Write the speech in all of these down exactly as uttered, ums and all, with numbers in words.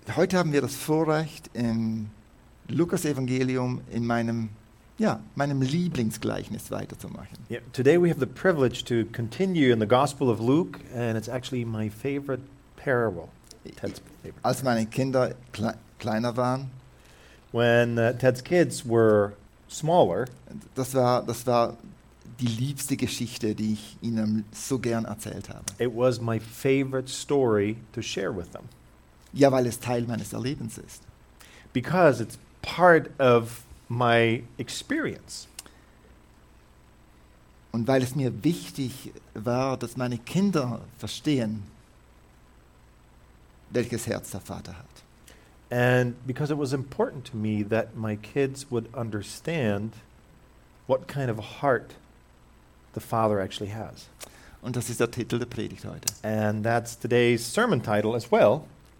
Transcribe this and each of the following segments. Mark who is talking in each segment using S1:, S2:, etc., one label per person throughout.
S1: heute haben wir das Vorrecht, im Lukas-Evangelium in meinem, ja, meinem Lieblingsgleichnis weiterzumachen.
S2: Yeah, today we have the privilege to continue in the Gospel of Luke, and it's actually my favorite parable. Ted's favorite.
S1: Als meine Kinder kle kleiner waren,
S2: When uh, Ted's kids were smaller,
S1: das war, das war die liebste Geschichte, die ich ihnen so gern erzählt habe.
S2: it was my favorite story to share with them
S1: Ja, weil es Teil meines Erlebens ist.
S2: because it's part of my experience.
S1: Und weil es mir wichtig war, dass meine Kinder verstehen, welches Herz der Vater hat.
S2: And because it was important to me that my kids would understand what kind of a heart the Father actually has.
S1: Und das ist der Titel der Predigt heute.
S2: And that's today's sermon title as well,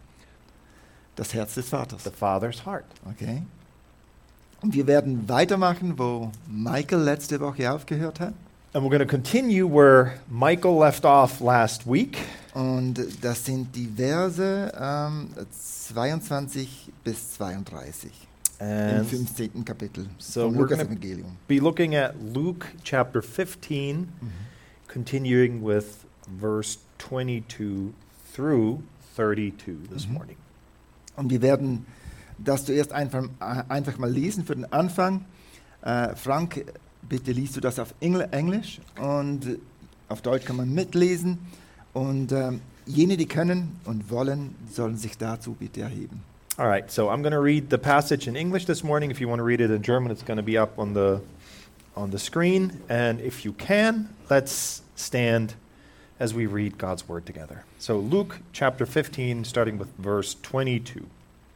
S1: Das Herz des Vaters.
S2: The Father's Heart.
S1: Okay. Und wir werden weitermachen, wo Michael letzte Woche aufgehört hat.
S2: And we're going to continue where Michael left off last week.
S1: Und das sind die Verse ähm, zweiundzwanzig bis zweiunddreißig im
S2: And
S1: fünfzehnten Kapitel
S2: so
S1: vom
S2: we're gonna-
S1: Lukas-Evangelium.
S2: be looking at Luke chapter fifteen, continuing with verse twenty-two through thirty-two this
S1: Mhm.
S2: morning.
S1: Und wir werden das zuerst einfach, äh, einfach mal lesen für den Anfang. Äh, Frank, bitte liest du das auf Engl Englisch und äh, auf Deutsch kann man mitlesen. Und ähm, jene, die können und wollen, sollen sich dazu bitte erheben.
S2: All right, so I'm going to read the passage in English this morning. If you want to read it in German, it's going to be up on the on the screen. And if you can, let's stand as we read God's word together. So Luke chapter fifteen, starting with verse twenty-two.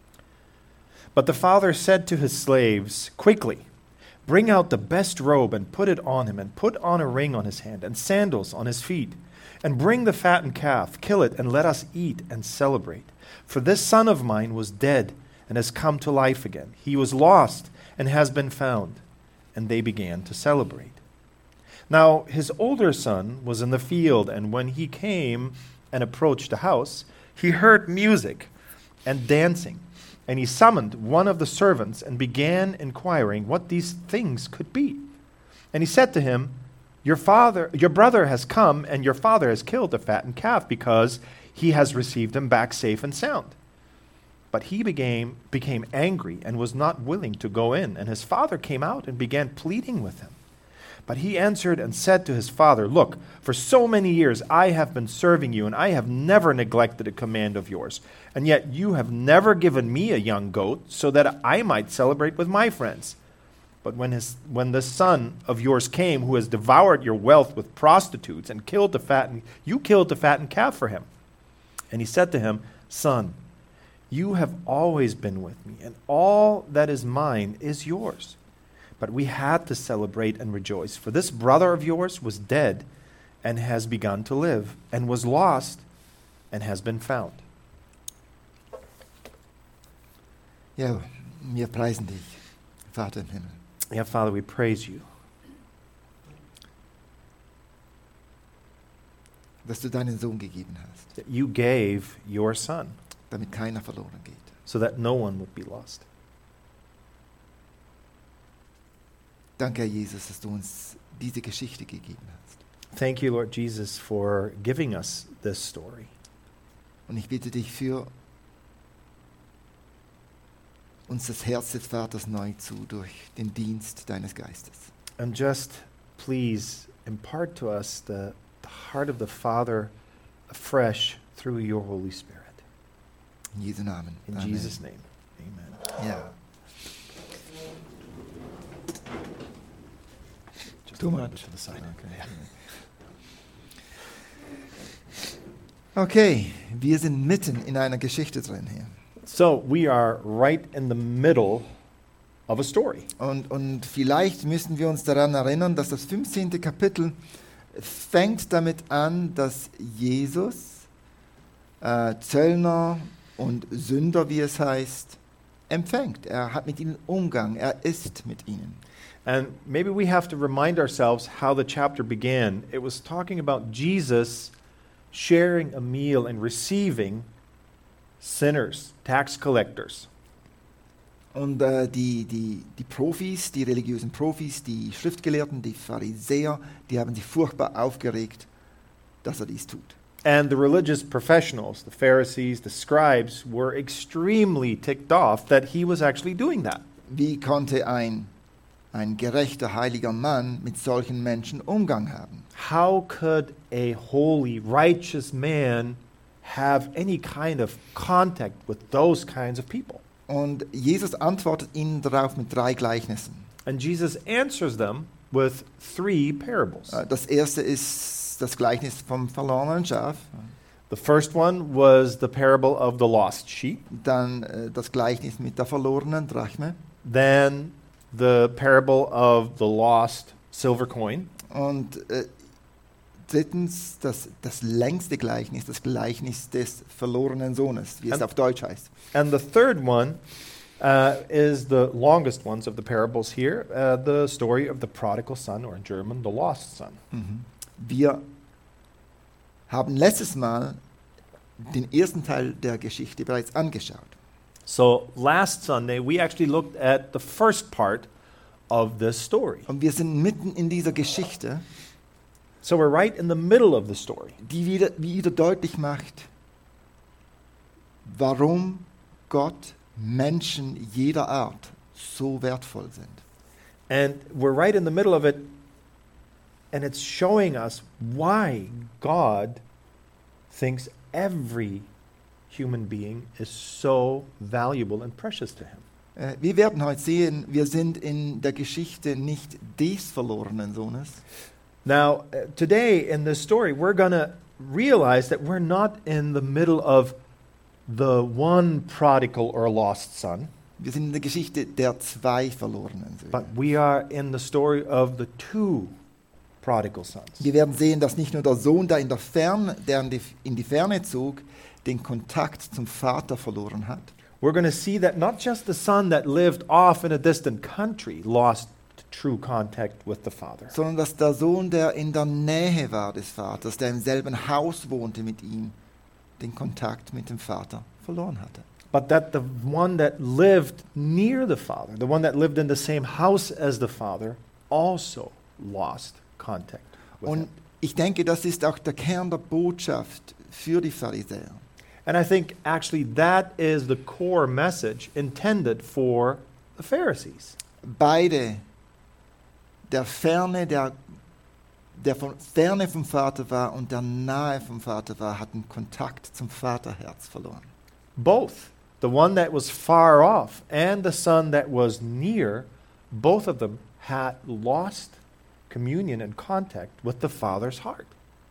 S2: But the father said to his slaves, "Quickly, bring out the best robe and put it on him, and put on a ring on his hand and sandals on his feet. And bring the fattened calf, kill it, and let us eat and celebrate. For this son of mine was dead and has come to life again. He was lost and has been found." And they began to celebrate. Now his older son was in the field, and when he came and approached the house, he heard music and dancing. And he summoned one of the servants and began inquiring what these things could be. And he said to him, Your father, your brother has come, and your father has killed the fattened calf, because he has received him back safe and sound. But he became, became angry and was not willing to go in. And his father came out and began pleading with him. But he answered and said to his father, Look, for so many years I have been serving you, and I have never neglected a command of yours. And yet you have never given me a young goat, so that I might celebrate with my friends. But when his when the son of yours came, who has devoured your wealth with prostitutes and killed the fattened, you killed the fattened calf for him. And he said to him, Son, you have always been with me, and all that is mine is yours. But we had to celebrate and rejoice, for this brother of yours was dead and has begun to live, and was lost and has been found.
S1: Ja, wir preisen dich, Vater im Himmel.
S2: Yeah, Father, we praise you
S1: dass du deinen Sohn gegeben hast,
S2: that you gave your son
S1: damit keiner verloren geht.
S2: so that no one would be lost.
S1: Danke, Herr Jesus, dass du uns diese Geschichte gegeben hast.
S2: Thank you, Lord Jesus, for giving us this story.
S1: Und ich bitte dich für uns das Herz des Vaters neu zu durch den Dienst deines Geistes.
S2: And just please impart to us the, the heart of the Father afresh through your Holy Spirit.
S1: In Jesu Namen.
S2: In
S1: Amen.
S2: Jesus' name, amen.
S1: Ja.
S2: Just
S1: Too
S2: a little
S1: much.
S2: bit to the side.
S1: Okay, wir sind mitten in einer Geschichte drin hier.
S2: So we are right in the middle of a story.
S1: Und, und vielleicht müssen wir uns daran erinnern, dass das fünfzehnte Kapitel fängt damit an, dass Jesus äh, Zöllner und Sünder, wie es heißt, empfängt. Er hat mit ihnen Umgang, er ist mit ihnen.
S2: And maybe we have to remind ourselves how the chapter began. It was talking about Jesus sharing a meal and receiving sinners, tax collectors.
S1: Und äh, die, die, die Profis, die religiösen Profis, die Schriftgelehrten, die Pharisäer, die haben sich furchtbar aufgeregt, dass er dies tut.
S2: And the religious professionals, the Pharisees, the scribes, were extremely ticked off that he was actually doing that.
S1: Wie konnte ein, ein gerechter, heiliger Mann mit solchen Menschen Umgang haben?
S2: How could a holy, righteous man have any kind of contact with those kinds of people?
S1: Und Jesus antwortet ihnen darauf mit drei Gleichnissen.
S2: And Jesus answers them with three parables.
S1: Äh, Das erste ist das Gleichnis vom verlorenen Schaf.
S2: The first one was the parable of the lost sheep.
S1: Dann äh, das Gleichnis mit der verlorenen Drachme.
S2: Then the parable of the lost silver coin.
S1: Und äh, drittens das, das längste Gleichnis, das Gleichnis des verlorenen Sohnes, wie es
S2: And-
S1: auf Deutsch heißt.
S2: And the third one uh, is the longest ones of the parables here, uh, the story of the prodigal son, or in German, the lost son.
S1: Wir haben letztes Mal den ersten Teil der Geschichte bereits angeschaut.
S2: So last Sunday, we actually looked at the first part of this story.
S1: Und wir sind mitten in dieser Geschichte,
S2: So we're right in the middle of the story.
S1: die wieder, wieder deutlich macht, warum Gott Menschen jeder Art so wertvoll sind.
S2: And we're right in the middle of it, and it's showing us why God thinks every human being is so valuable and precious to him.
S1: Äh, Wir werden heute sehen, wir sind in der Geschichte nicht des verlorenen Sohnes,
S2: Now, uh, today in this story, we're going to realize that we're not in the middle of the one prodigal or lost son,
S1: wir sind in der Geschichte der zwei verlorenen
S2: but
S1: Söhne.
S2: we are in the story of the two prodigal sons.
S1: Wir werden sehen, dass nicht nur der Sohn, der in der Ferne, der in die, in die Ferne zog, den Kontakt zum Vater verloren hat,
S2: We're going to see that not just the son that lived off in a distant country lost true contact with the father,
S1: sondern dass der Sohn, der in der Nähe war des Vaters, der im selben Haus wohnte mit ihm, den Kontakt mit dem Vater verloren hatte.
S2: but that the one that lived near the father, the one that lived in the same house as the father, also lost contact with
S1: Und
S2: him.
S1: ich denke, das ist auch der Kern der Botschaft für die Pharisäer.
S2: And I think actually that is the core message intended for the Pharisees.
S1: Beide, der Ferne, der, der von Ferne vom Vater war und der nahe vom Vater war, hatten Kontakt zum Vaterherz verloren.
S2: Both, the one that was far off and the son that was near, both of them had lost communion and contact with the Father's heart.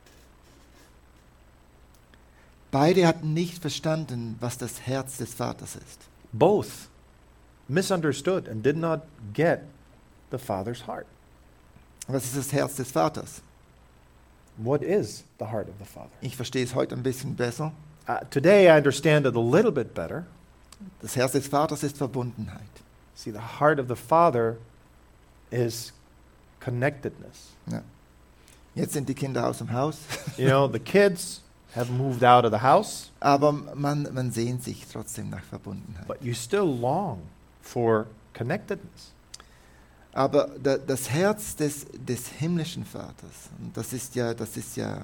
S1: Beide hatten nicht verstanden, was das Herz des Vaters ist.
S2: Both misunderstood and did not get the Father's heart.
S1: Was ist das Herz des Vaters?
S2: What is the heart of the Father?
S1: Ich verstehe es heute ein bisschen besser.
S2: Uh, today I understand it a little bit better.
S1: Das Herz des Vaters ist Verbundenheit.
S2: See, the heart of the Father is connectedness.
S1: Ja. Jetzt sind die Kinder aus dem Haus,
S2: You know, the kids have moved out of the house,
S1: aber man, man sehnt sich trotzdem nach Verbundenheit.
S2: but you still long for connectedness.
S1: Aber da, das Herz des, des himmlischen Vaters, und das ist ja, das ist ja,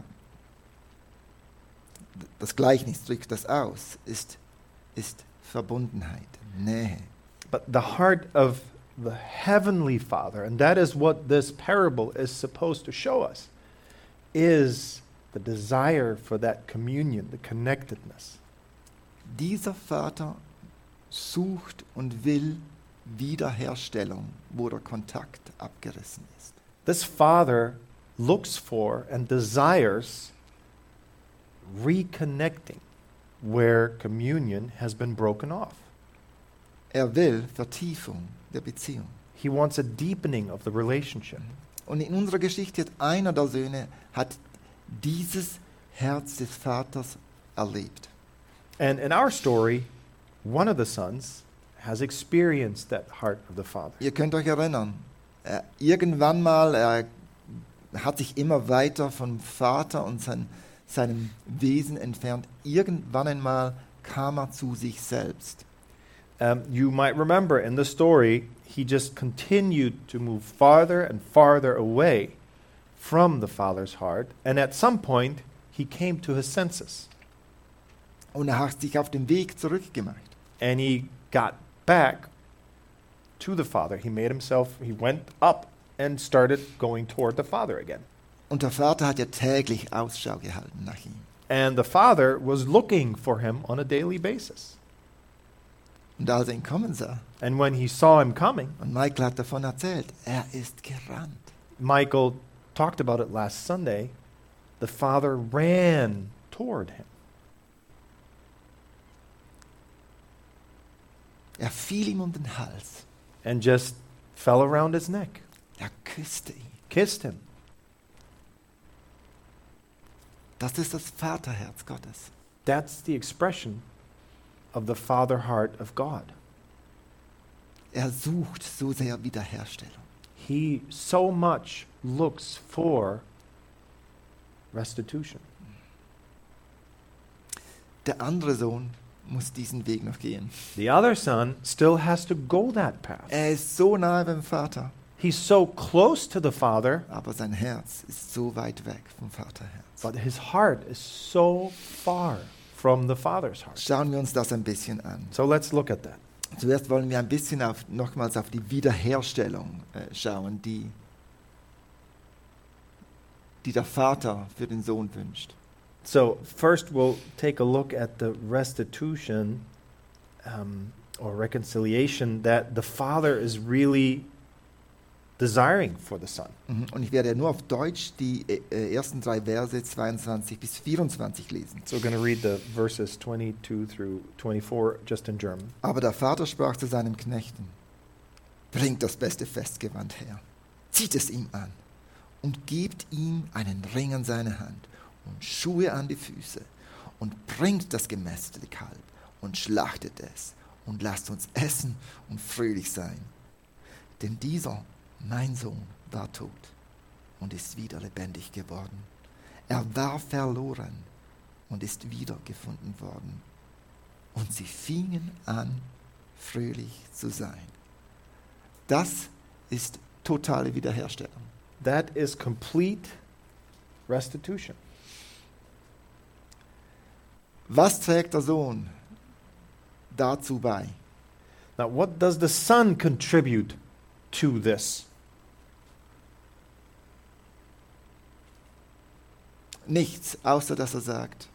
S1: das Gleichnis drückt das aus, ist, ist Verbundenheit, Nähe.
S2: But the heart of the heavenly Father, and that is what this parable is supposed to show us, is the desire for that communion, the connectedness.
S1: Dieser Vater sucht und will Wiederherstellung, wo der Kontakt abgerissen ist.
S2: This Father looks for and desires reconnecting where communion has been broken off.
S1: Er will Vertiefung der Beziehung.
S2: He wants a deepening of the relationship.
S1: Und in unserer Geschichte hat einer der Söhne hat dieses Herz des Vaters erlebt.
S2: And in our story, one of the sons has experienced that heart of the Father.
S1: Ihr könnt euch erinnern, äh, irgendwann mal, er hat sich immer weiter vom Vater und sein, seinem Wesen entfernt. Irgendwann einmal kam er zu sich selbst.
S2: Um, you might remember in the story, he just continued to move farther and farther away from the Father's heart, and at some point he came to his senses.
S1: Und er hat sich auf den Weg zurückgemacht.
S2: And he got back to the Father. He made himself, he went up and started going toward the Father again.
S1: Und der Vater hat ja täglich Ausschau gehalten nach ihm.
S2: And the Father was looking for him on a daily basis.
S1: Und als er ihn kommen sah,
S2: And when he saw him coming,
S1: und Michael hat davon erzählt, er ist gerannt.
S2: Michael talked about it last Sunday, the Father ran toward him.
S1: Er fiel ihm um den Hals.
S2: And just fell around his neck,
S1: Er küsste ihn.
S2: kissed him.
S1: Das ist das Vaterherz Gottes.
S2: That's the expression of the Father heart of God.
S1: Er sucht so sehr Wiederherstellung.
S2: He so much looks for restitution.
S1: Der andere Sohn muss diesen Weg noch gehen.
S2: The other son still has to go that path.
S1: Er ist so nahe beim Vater,
S2: He's so close to the Father,
S1: aber sein Herz ist so weit weg vom Vaterherz.
S2: but his heart is so far from the Father's heart.
S1: Schauen wir uns das ein bisschen an.
S2: So let's look at that.
S1: Zuerst wollen wir ein bisschen auf, nochmals auf die Wiederherstellung äh, schauen, die, die der Vater für den Sohn wünscht.
S2: So first we'll take a look at the restitution um, or reconciliation that the Father is really desiring for the Son.
S1: Mhm. Und ich werde nur auf Deutsch die äh, ersten drei Verse zweiundzwanzig bis vierundzwanzig lesen.
S2: So we're going to read the verses twenty-two through twenty-four just in German.
S1: Aber der Vater sprach zu seinen Knechten: Bringt das beste Festgewand her, zieht es ihm an und gebt ihm einen Ring an seine Hand und Schuhe an die Füße und bringt das gemästete Kalb und schlachtet es und lasst uns essen und fröhlich sein. Denn dieser, mein Sohn, war tot und ist wieder lebendig geworden. Er war verloren und ist wiedergefunden worden. Und sie fingen an, fröhlich zu sein. Das ist totale Wiederherstellung.
S2: That is complete restitution.
S1: Was trägt der Sohn dazu bei?
S2: Now, what does the Son contribute to this?
S1: Nichts, außer dass er sagt,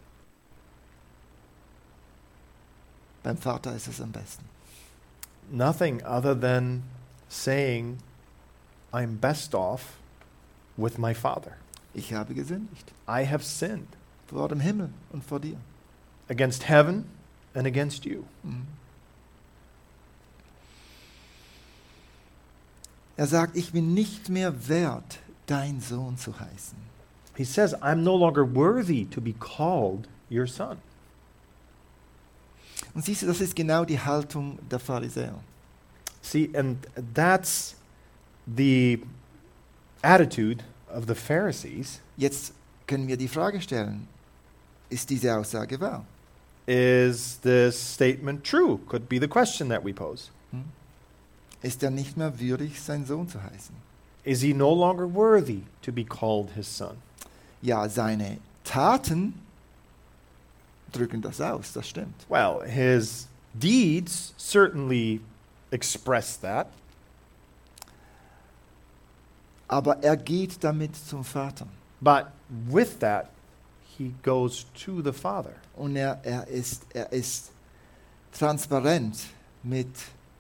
S1: beim Vater ist es am besten.
S2: Nothing other than saying, I'm best off with my Father.
S1: Ich habe gesündigt
S2: I have sinned
S1: vor dem Himmel und vor dir.
S2: against heaven and against you.
S1: Mhm. Er sagt, ich bin nicht mehr wert, dein Sohn zu heißen.
S2: He says, I'm no longer worthy to be called your son.
S1: Und siehst du, das ist genau die Haltung der Pharisäer.
S2: See, and that's the attitude of the Pharisees.
S1: Jetzt können wir die Frage stellen, ist diese Aussage wahr?
S2: Is this statement true? Could be the question that we pose.
S1: Hm? Ist er nicht mehr würdig, sein Sohn zu heißen?
S2: Is he no longer worthy to be called his son?
S1: Ja, seine Taten drücken das aus, das stimmt.
S2: Well, his deeds certainly express that,
S1: Aber er geht damit zum Vater.
S2: but with that, he goes to the Father.
S1: Und er, er, ist, er ist transparent mit,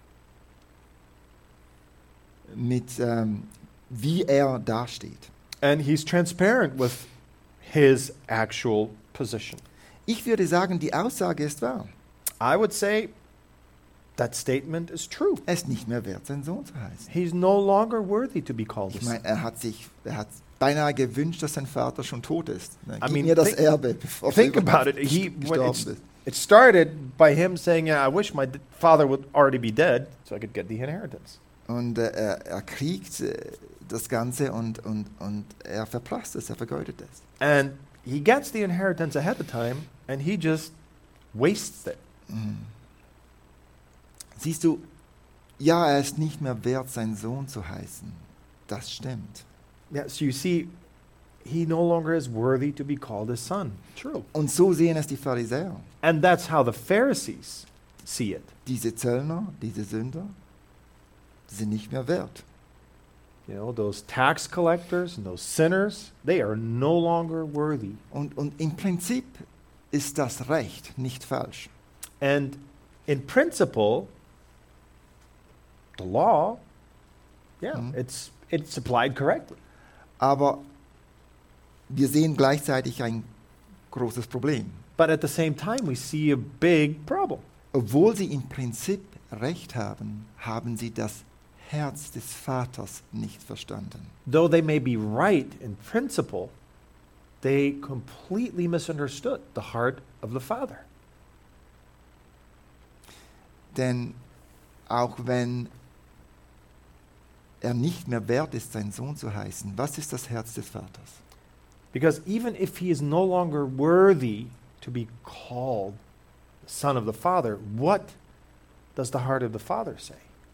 S1: mit ähm, wie er dasteht.
S2: And he's transparent with his actual position.
S1: Ich würde sagen, die Aussage ist wahr.
S2: I would say that statement is true.
S1: Er ist nicht mehr wert, sein Sohn zu heißen.
S2: He's no longer worthy to be called a
S1: Ich
S2: son.
S1: meine, er hat sich, er hat beinahe gewünscht, dass sein Vater schon tot ist. Na,
S2: I
S1: Gib
S2: mean,
S1: mir das
S2: think-
S1: Erbe, bevor
S2: Think
S1: er
S2: about
S1: überhaupt
S2: it. He, when
S1: gestorben
S2: it's,
S1: ist.
S2: it started by him saying, yeah, I wish my d- father would already be dead so I could get the inheritance.
S1: Und äh, er, er kriegt äh, das Ganze und, und, und er verprasst es, er vergeudet es.
S2: And he gets the inheritance ahead of time, and he just wastes it.
S1: Siehst du, ja, er ist nicht mehr wert, sein Sohn zu heißen. Das stimmt.
S2: Yeah, so you see, he no longer is worthy to be called his son. True.
S1: Und so sehen es die Pharisäer.
S2: And that's how the Pharisees see it.
S1: Diese Zöllner, diese Sünder, sind nicht mehr wert.
S2: You know, those tax collectors and those sinners, they are no longer worthy.
S1: Und, und im Prinzip ist das Recht, nicht falsch.
S2: And in principle, the law, yeah,
S1: Mhm.
S2: it's it's applied correctly.
S1: Aber wir sehen gleichzeitig ein großes Problem.
S2: But at the same time, we see a big problem.
S1: Obwohl sie im Prinzip Recht haben, haben sie das Herz des Vaters nicht verstanden.
S2: Though they may be right in principle, they completely misunderstood the heart of the Father.
S1: Denn auch wenn er nicht mehr wert ist, sein Sohn zu heißen, was ist das Herz des Vaters?
S2: Because even if he is no longer worthy to be called the Son of the Father, what does the heart of the Father say?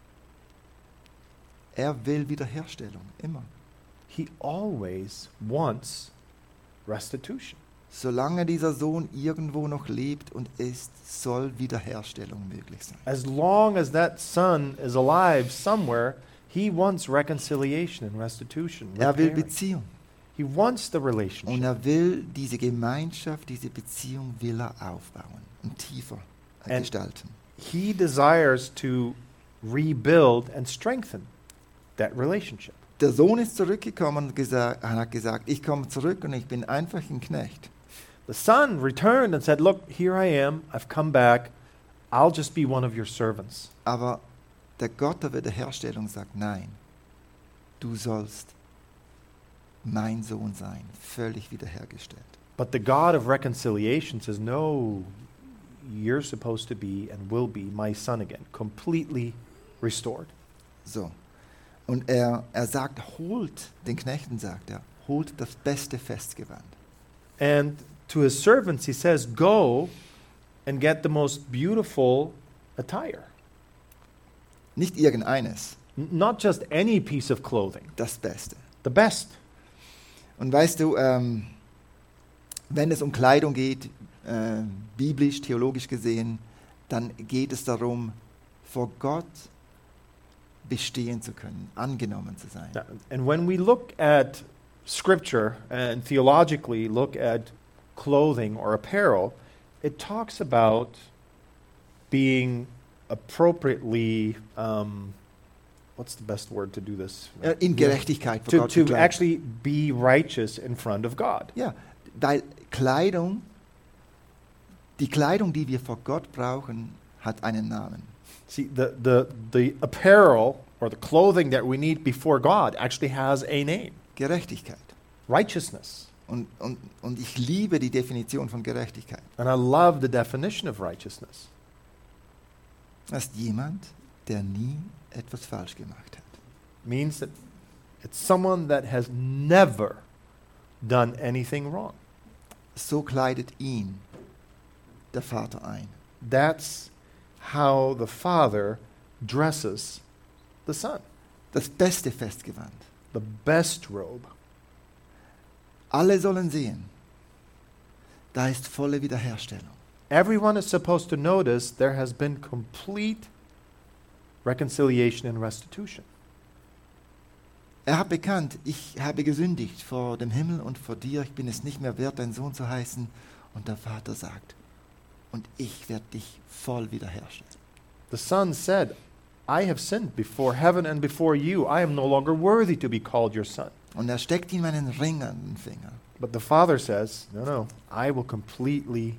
S1: Er will Wiederherstellung, immer.
S2: He always wants restitution.
S1: Solange dieser Sohn irgendwo noch lebt und ist, soll Wiederherstellung möglich sein.
S2: As long as that son is alive somewhere, he wants reconciliation and restitution.
S1: Er will
S2: repairing.
S1: Beziehung.
S2: He wants the
S1: Und
S2: relationship.
S1: er will diese Gemeinschaft, diese Beziehung will er aufbauen und tiefer
S2: And-
S1: gestalten.
S2: He desires to rebuild and strengthen that relationship.
S1: Der Sohn ist zurückgekommen und gesa- er hat gesagt, ich komme zurück und ich bin einfach ein Knecht.
S2: The son returned and said, "Look, here I am. I've come back. I'll just be one of your servants."
S1: Aber der Gott der Wiederherstellung sagt, nein, du sollst mein Sohn sein, völlig wiederhergestellt.
S2: But the God of reconciliation says, "No, you're supposed to be and will be my son again, completely restored."
S1: So. Und er, er sagt, holt, den Knechten sagt er, holt das beste Festgewand.
S2: And to his servants, he says, "Go and get the most beautiful attire."
S1: Nicht irgendeines,
S2: N- not just any piece of clothing,
S1: das Beste.
S2: the best.
S1: Und weißt du, ähm, wenn es um Kleidung geht, äh, biblisch, theologisch gesehen, dann geht es darum, vor Gott bestehen zu können, angenommen zu sein.
S2: Now, and when we look at scripture and theologically look at clothing or apparel, it talks about being appropriately, um, what's the best word to do this?
S1: Äh, in Gerechtigkeit vor
S2: To,
S1: Gott
S2: to
S1: gekleidet.
S2: actually be righteous in front of God.
S1: Ja, weil Kleidung, die Kleidung, die wir vor Gott brauchen, hat einen Namen.
S2: See, the, the, the apparel or the clothing that we need before God actually has a name.
S1: Gerechtigkeit.
S2: Righteousness.
S1: Und, und, und ich liebe die Definition von Gerechtigkeit.
S2: And I love the definition of righteousness.
S1: Das ist jemand, der nie etwas falsch gemacht hat.
S2: Means that it's someone that has never done anything wrong.
S1: So kleidet ihn der Vater ein.
S2: That's how the Father dresses the Son.
S1: Das beste Festgewand.
S2: The best robe.
S1: Alle sollen sehen, da ist volle Wiederherstellung.
S2: Everyone is supposed to notice there has been complete reconciliation and restitution.
S1: Er hat bekannt, ich habe gesündigt vor dem Himmel und vor dir, ich bin es nicht mehr wert, dein Sohn zu heißen. Und der Vater sagt, und ich werde dich voll wiederherstellen.
S2: The Son said, "I have sinned before heaven and before you. I am no longer worthy to be called your son."
S1: Und er steckt ihm einen Ring an den Finger.
S2: But the Father says, "No, no, I will completely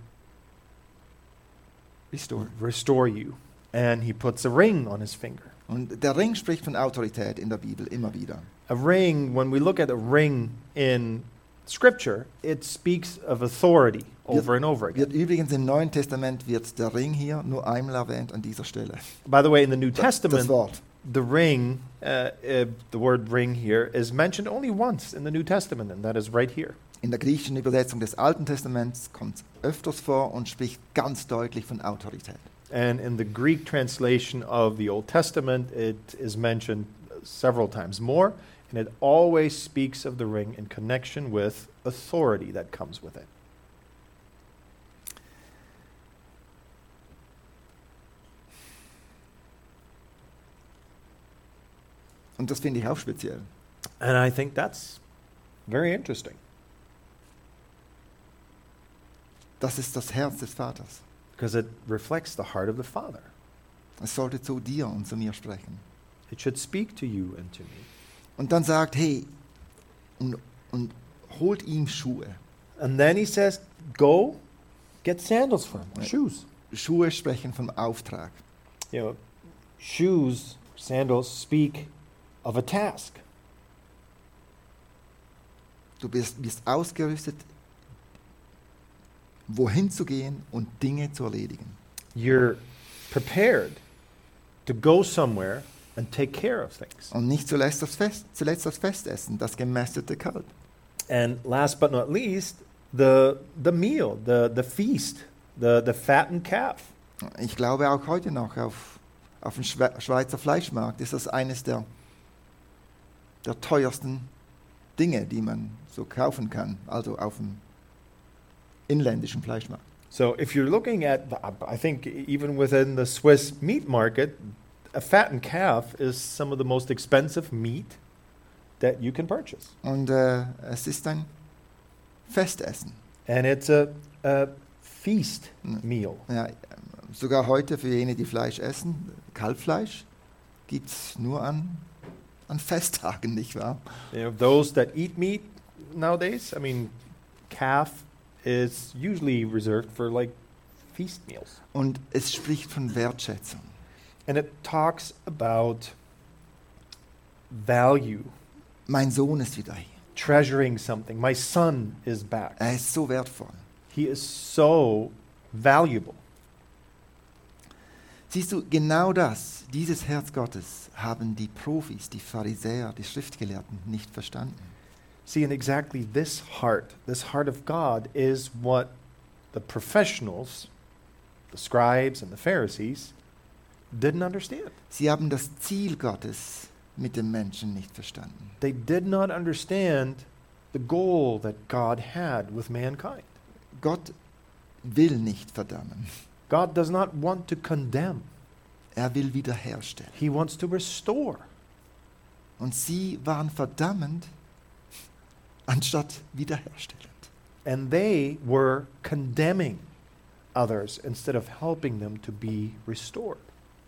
S1: Restore.
S2: restore you." And he puts a ring on his finger.
S1: Und der Ring spricht von Autorität in der Bibel immer wieder.
S2: A ring, when we look at a ring in Scripture, it speaks of authority over and over again.
S1: Wird übrigens im Neuen Testament wird der Ring hier nur einmal erwähnt an dieser Stelle.
S2: By the way, in the New
S1: Das, das
S2: Testament,
S1: Wort.
S2: the ring, uh, uh, the word ring here, is mentioned only once in the New Testament, and that is right here.
S1: In der griechischen Übersetzung des Alten Testaments kommt es öfters vor und spricht ganz deutlich von Autorität.
S2: And in the Greek translation of the Old Testament, it is mentioned several times more, and it always speaks of the ring in connection with authority that comes with it.
S1: Und das finde ich auch speziell.
S2: And I think that's very interesting.
S1: Das ist das Herz des Vaters.
S2: Because it reflects the heart of the Father.
S1: Es sollte zu dir und zu mir sprechen.
S2: It should speak to you and to me.
S1: Und dann sagt, hey, und, und holt ihm Schuhe.
S2: And then he says, go get sandals for him,
S1: Right.
S2: shoes.
S1: Schuhe sprechen vom Auftrag.
S2: You know, shoes, sandals speak of a task.
S1: Du bist, bist ausgerüstet, wohin zu gehen und Dinge zu erledigen.
S2: You're prepared to go somewhere and take care of things.
S1: Und nicht zuletzt das, Fest, zuletzt das Festessen, das gemästete Kalb.
S2: And last but not least, the the meal, the the feast, the the fattened calf.
S1: Ich glaube auch heute noch auf, auf dem Schwe- Schweizer Fleischmarkt ist das eines der, der teuersten Dinge, die man so kaufen kann, also auf dem inländischen Fleischmarkt.
S2: So if you're looking at, the, I think even within the Swiss meat market, a fattened calf is some of the most expensive meat that you can purchase.
S1: Und äh, es ist ein Festessen.
S2: And it's a, a feast
S1: Mm.
S2: meal.
S1: Ja, sogar heute für jene, die Fleisch essen, Kalbfleisch gibt es nur an, an Festtagen, nicht wahr?
S2: You know, those that eat meat nowadays, I mean, calf is usually reserved for like feast meals.
S1: Und es spricht von Wertschätzung.
S2: And it talks about value,
S1: Mein Sohn ist wieder hier.
S2: treasuring something. My son is back.
S1: Er ist so wertvoll.
S2: He is so valuable.
S1: Siehst du, genau das, dieses Herz Gottes, haben die Profis, die Pharisäer, die Schriftgelehrten nicht verstanden.
S2: See, and exactly this heart, this heart of God, is what the professionals, the scribes and the Pharisees, didn't understand.
S1: Sie haben das Ziel Gottes mit dem Menschen nicht verstanden.
S2: They did not understand the goal that God had with mankind.
S1: Gott will nicht verdammen.
S2: God does not want to condemn.
S1: Er will wiederherstellen.
S2: He wants to restore.
S1: Und sie waren verdammend, anstatt wiederherstellend.
S2: And they were condemning others instead of helping them to be restored.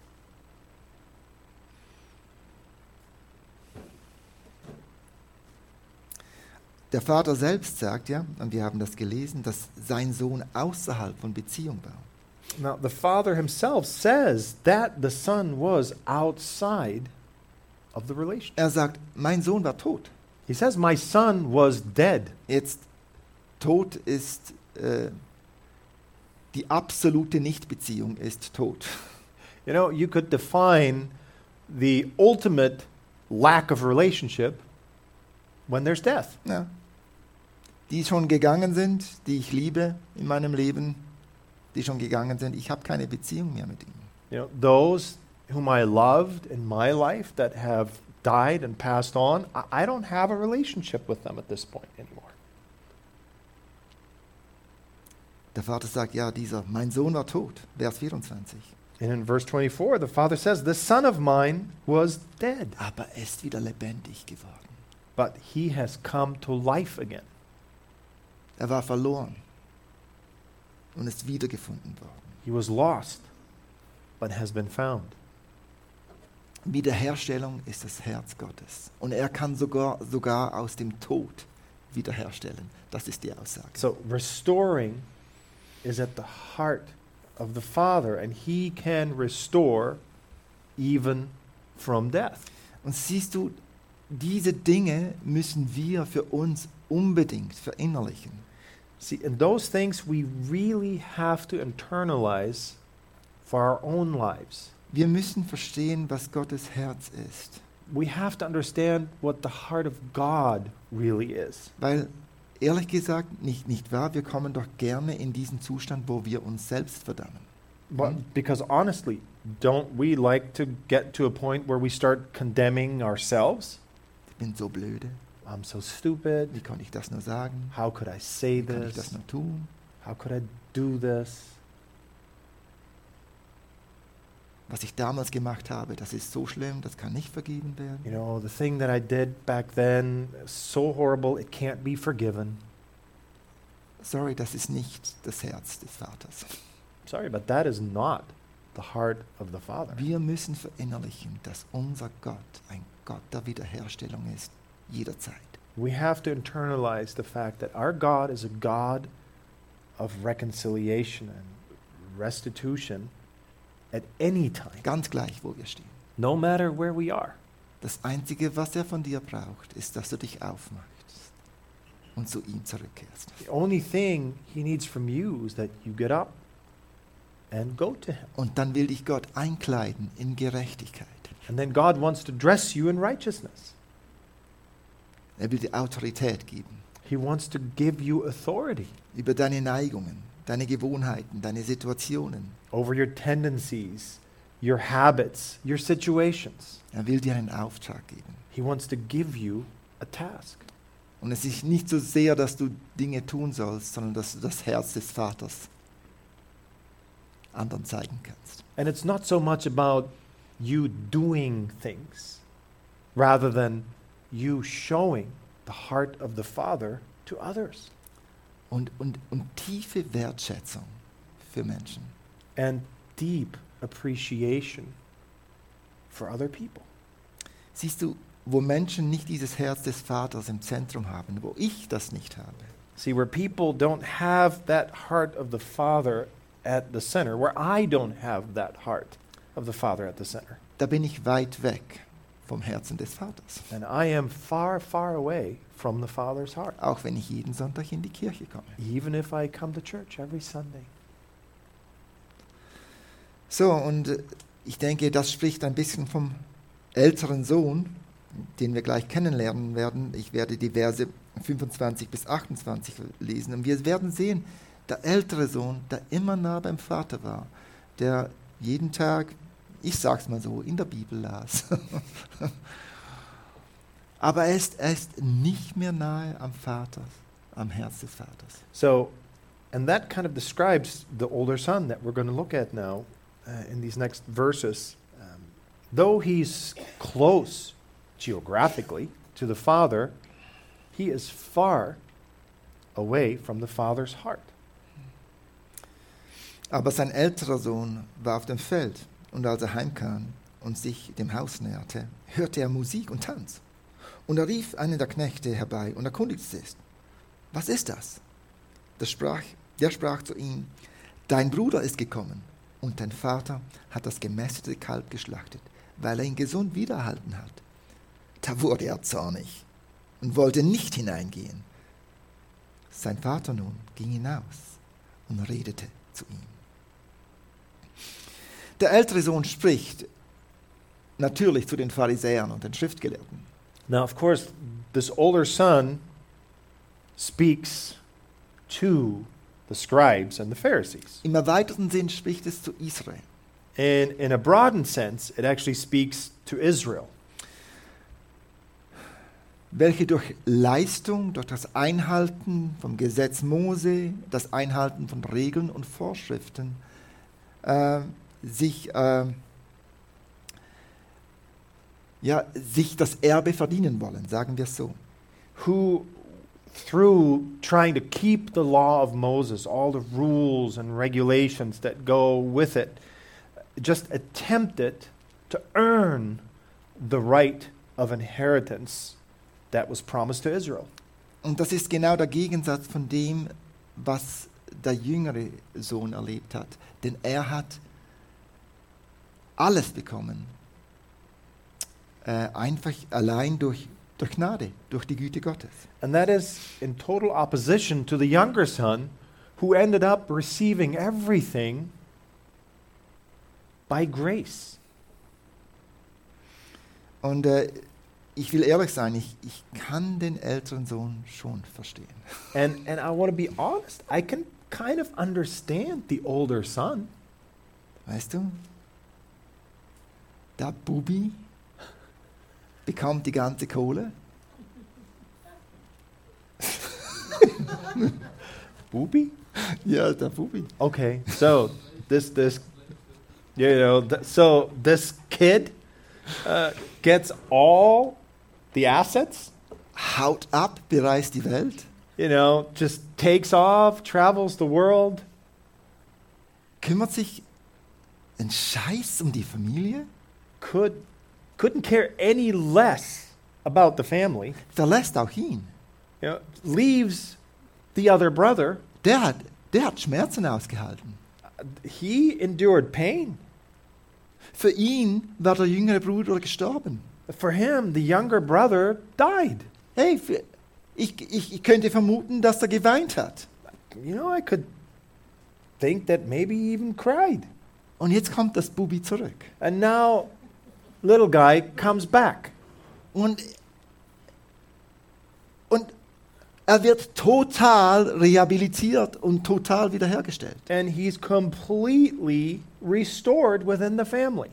S1: Der Vater selbst sagt ja, und wir haben das gelesen, dass sein Sohn außerhalb von Beziehung war.
S2: Now, the Father himself says that the Son was outside of the relationship.
S1: Er sagt, mein Sohn war tot.
S2: He says, my son was dead.
S1: Jetzt, tot ist, äh, die absolute Nichtbeziehung ist tot.
S2: You know, you could define the ultimate lack of relationship when there's death.
S1: Ja. Die schon gegangen sind, die ich liebe in meinem Leben, die schon gegangen sind, ich habe keine Beziehung mehr mit ihnen.
S2: You know, those whom I loved in my life that have died and passed on, I, I don't have a relationship with them at this point anymore.
S1: Der Vater sagt, ja, dieser, mein Sohn war tot, Vers vierundzwanzig.
S2: And in verse twenty-four, the Father says, the son of mine was dead,
S1: Aber er ist wieder lebendig geworden.
S2: but he has come to life again.
S1: Er war verloren und ist wiedergefunden worden.
S2: He was lost, but has been found.
S1: Wiederherstellung ist das Herz Gottes. Und er kann sogar, sogar aus dem Tod wiederherstellen. Das ist die Aussage.
S2: So restoring is at the heart of the Father, and he can restore even from death.
S1: Und siehst du, diese Dinge müssen wir für uns unbedingt verinnerlichen.
S2: See, and those things we really have to internalize for our own lives.
S1: Wir müssen verstehen, was Gottes Herz ist.
S2: We have to understand what the heart of God really is.
S1: Weil ehrlich gesagt, nicht, nicht wahr, wir kommen doch gerne in diesen Zustand, wo wir uns selbst verdammen.
S2: But because honestly, don't we like to get to a point where we start condemning ourselves?
S1: Ich bin so blöde,
S2: I'm so stupid.
S1: wie konnte ich das nur sagen,
S2: How could I say
S1: wie konnte ich das
S2: this?
S1: nur tun?
S2: How could I do this?
S1: Was ich damals gemacht habe, das ist so schlimm, das kann nicht vergeben werden.
S2: You know, the thing that I did back then is so horrible, it can't be forgiven.
S1: Sorry, das ist nicht das Herz des Vaters.
S2: Sorry, but that is not the heart of the Father.
S1: Wir müssen verinnerlichen, dass unser Gott ein Gott der Wiederherstellung ist, jederzeit.
S2: We have to internalize the fact that our God is a God of reconciliation and restitution at any time,
S1: Ganz gleich, wo wir stehen.
S2: no matter where we are.
S1: Das Einzige, was er von dir braucht, ist, dass du dich aufmachst und zu ihm zurückkehrst.
S2: The only thing he needs from you is that you get up and go to him.
S1: Und dann will dich Gott einkleiden in Gerechtigkeit.
S2: And then God wants to dress you in righteousness.
S1: Er will dir Autorität geben
S2: He wants to give you authority
S1: über deine Neigungen, deine Gewohnheiten, deine Situationen.
S2: over your tendencies, your habits, your situations.
S1: Er will dir einen Auftrag geben.
S2: He wants to give you a task.
S1: Und es ist nicht so sehr, dass du Dinge tun sollst, sondern dass du das Herz des Vaters anderen zeigen kannst.
S2: And it's not so much about you doing things rather than you showing the heart of the Father to others.
S1: Und, und, und tiefe Wertschätzung für Menschen.
S2: And deep appreciation for other people.
S1: Siehst du, wo Menschen nicht dieses Herz des Vaters im Zentrum haben, wo ich das nicht habe,
S2: See, where people don't have that heart of the Father at the center, where I don't have that heart of the Father at the center,
S1: da bin ich weit weg vom Herzen des Vaters.
S2: and I am far, far away from the Father's heart,
S1: Auch wenn ich jeden Sonntag in die Kirche komme.
S2: even if I come to church every Sunday.
S1: So, und äh, ich denke, das spricht ein bisschen vom älteren Sohn, den wir gleich kennenlernen werden. Ich werde die Verse fünfundzwanzig bis achtundzwanzig lesen. Und wir werden sehen, der ältere Sohn, der immer nah beim Vater war, der jeden Tag, ich sag's mal so, in der Bibel las. Aber er ist, er ist nicht mehr nahe am Vater, am Herz des Vaters.
S2: So, and that kind of describes the older son that we're going to look at now uh, in these next verses. Um, though he's close geographically to the Father, he is far away from the Father's heart.
S1: Aber sein älterer Sohn war auf dem Feld, und als er heimkam und sich dem Haus näherte, hörte er Musik und Tanz. Und er rief einen der Knechte herbei und erkundigte sich: Was ist das? Das sprach, der sprach zu ihm: Dein Bruder ist gekommen, und dein Vater hat das gemästete Kalb geschlachtet, weil er ihn gesund wiedererhalten hat. Da wurde er zornig und wollte nicht hineingehen. Sein Vater nun ging hinaus und redete zu ihm. Der ältere Sohn spricht natürlich zu den Pharisäern und den Schriftgelehrten.
S2: Now, of course, this older son speaks to the scribes and the Pharisees.
S1: Im erweiterten Sinn spricht es zu Israel.
S2: In, in a broadened sense, it actually speaks to Israel,
S1: welche durch Leistung, durch das Einhalten vom Gesetz Mose, das Einhalten von Regeln und Vorschriften äh, sich, äh, ja, sich das Erbe verdienen wollen, sagen wir es so.
S2: who, through trying to keep the law of Moses, all the rules and regulations that go with it, just attempted to earn the right of inheritance that was promised to Israel.
S1: Und das ist genau der Gegensatz von dem, was der jüngere Sohn erlebt hat. Denn er hat alles bekommen, äh, einfach allein durch, durch Gnade, durch die Güte Gottes.
S2: And that is in total opposition to the younger son, who ended up receiving everything by grace.
S1: Und äh, ich will ehrlich sein, ich, ich kann den älteren Sohn schon verstehen.
S2: And, and I want to be honest, I can kind of understand the older son.
S1: Weißt du? Der Bubi bekommt die ganze Kohle.
S2: Booby?
S1: Ja, der Bubi.
S2: Okay, so this, this, you know, th- so this kid uh, gets all the assets,
S1: Haut ab, bereist die Welt.
S2: you know, just takes off, travels the world,
S1: Kümmert sich ein Scheiß um die Familie.
S2: could, couldn't care any less about the family,
S1: Verlässt auch ihn.
S2: you know, leaves the other brother.
S1: Der hat, der hat Schmerzen ausgehalten.
S2: He endured pain.
S1: Für ihn war der jüngere Bruder gestorben.
S2: For him, the younger brother died.
S1: Hey, für, ich, ich, ich könnte vermuten, dass er geweint hat.
S2: You know, I could think that maybe he even cried.
S1: Und jetzt kommt das Bubi zurück.
S2: And now, little guy comes back.
S1: Und, und er wird total rehabilitiert und total wiederhergestellt.
S2: And he's completely restored within the family.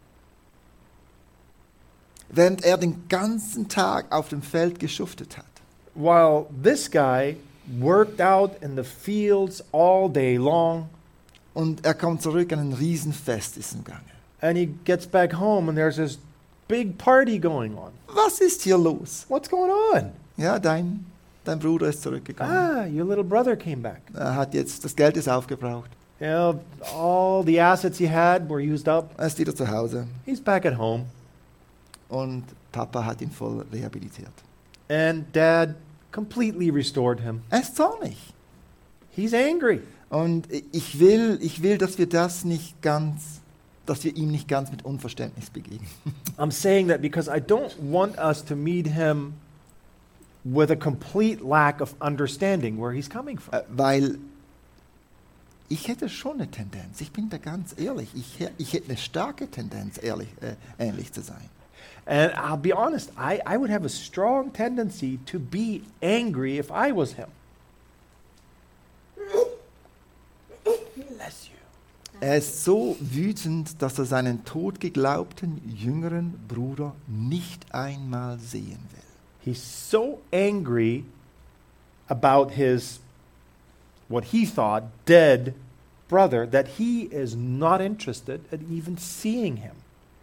S1: Während er den ganzen Tag auf dem Feld geschuftet hat.
S2: While this guy worked out in the fields all day long,
S1: Und er kommt zurück, ein Riesenfest ist im Gange.
S2: and he gets back home and there's this big party going on.
S1: Was ist hier los?
S2: What's going on?
S1: Ja, dein, dein Bruder ist zurückgekommen.
S2: Ah, your little brother came back.
S1: Er hat jetzt, das Geld ist aufgebraucht.
S2: You know, all the assets he had were used up.
S1: Er ist wieder zu Hause.
S2: He's back at home.
S1: Und Papa hat ihn voll rehabilitiert.
S2: And dad completely restored him.
S1: Er ist zornig.
S2: He's angry.
S1: Und ich will, ich will, dass wir das nicht ganz, dass wir ihm nicht ganz mit Unverständnis begegnen.
S2: I'm saying that because I don't want us to meet him with a complete lack of understanding where he's coming from.
S1: Äh, Weil ich hätte schon eine Tendenz, ich bin da ganz ehrlich, ich, hä- ich hätte eine starke Tendenz, ehrlich, äh, ähnlich zu sein.
S2: And I'll be honest, I, I would have a strong tendency to be angry if I was him. Bless you.
S1: Er ist so wütend, dass er seinen tot geglaubten jüngeren Bruder nicht einmal sehen will.
S2: He's so angry about his, what he thought, dead brother that he is not interested in even seeing him.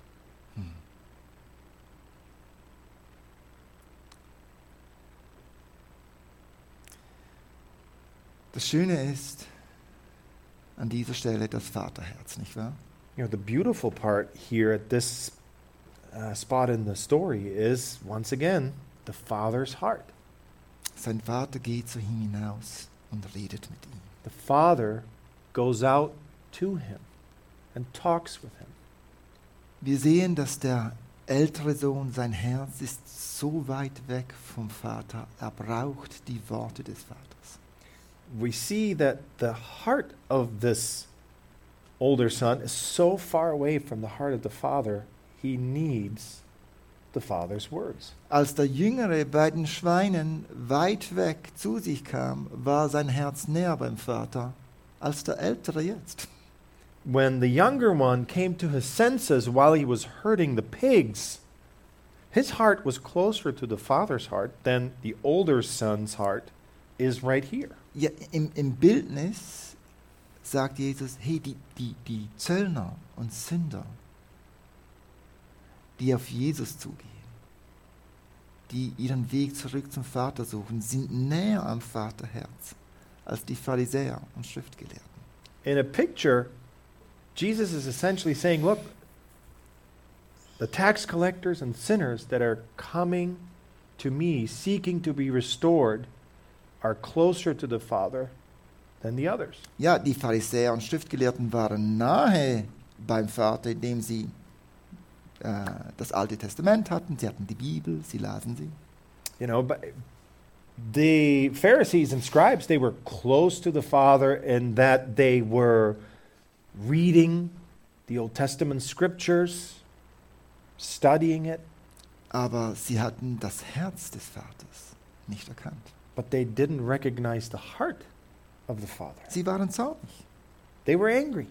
S1: Das Schöne ist an dieser Stelle das Vaterherz, nicht wahr?
S2: You know, the beautiful part here at this uh, spot in the story is, once again, the father's heart.
S1: Sein Vater geht zu ihm hinaus und redet mit ihm.
S2: The father goes out to him and talks with him.
S1: Wir sehen, dass der ältere Sohn, sein Herz ist so weit weg vom Vater, er braucht die Worte des Vaters.
S2: We see that the heart of this older son is so far away from the heart of the father, he needs the father's words.
S1: Als der Jüngere bei den Schweinen weit weg zu sich kam, war sein Herz näher beim Vater als der Ältere jetzt.
S2: When the younger one came to his senses while he was herding the pigs, his heart was closer to the father's heart than the older son's heart is right here.
S1: Ja, im, im Bildnis sagt Jesus, hey, die, die, die Zöllner und Sünder, die auf Jesus zugehen, die ihren Weg zurück zum Vater suchen, sind näher am Vaterherz als die Pharisäer und Schriftgelehrten.
S2: In a picture, Jesus is essentially saying, look, the tax collectors and sinners that are coming to me, seeking to be restored, are closer to the Father than the others.
S1: Ja, die Pharisäer und Schriftgelehrten waren nahe beim Vater, indem sie äh, das Alte Testament hatten, sie hatten die Bibel, sie lasen sie.
S2: You know, but the Pharisees and scribes, they were close to the Father in that they were reading the Old Testament scriptures, studying it.
S1: aber sie hatten das Herz des Vaters nicht erkannt.
S2: But they didn't recognize the heart of the Father.
S1: Sie waren zornig,
S2: They were angry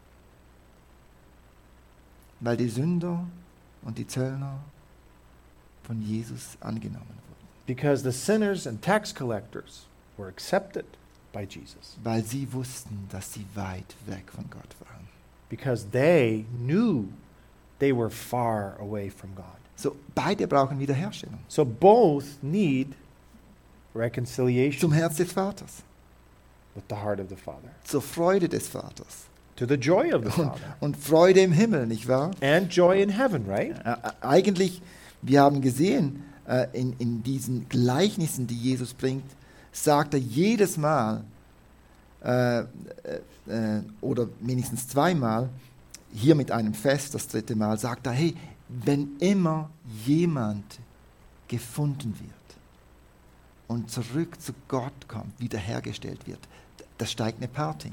S1: weil die Sünder und die Zöllner von Jesus angenommen wurden.
S2: because the sinners and tax collectors were accepted by Jesus.
S1: Weil sie wussten, dass sie weit weg von Gott waren.
S2: Because they knew they were far away from God.
S1: So, beide brauchen Wiederherstellung.
S2: So both need reconciliation
S1: Zum Herz des Vaters,
S2: with the heart of the Father,
S1: zur Freude des Vaters.
S2: to the joy of the
S1: Und,
S2: Father,
S1: und Freude im Himmel, nicht wahr?
S2: and joy in heaven, right?
S1: Ä- ä- Eigentlich, wir haben gesehen, äh, in, in diesen Gleichnissen, die Jesus bringt, sagt er jedes Mal, äh, äh, äh, oder wenigstens zweimal, hier mit einem Fest, das dritte Mal, sagt er, hey, wenn immer jemand gefunden wird und zurück zu Gott kommt, wiederhergestellt wird, das steigt eine Party.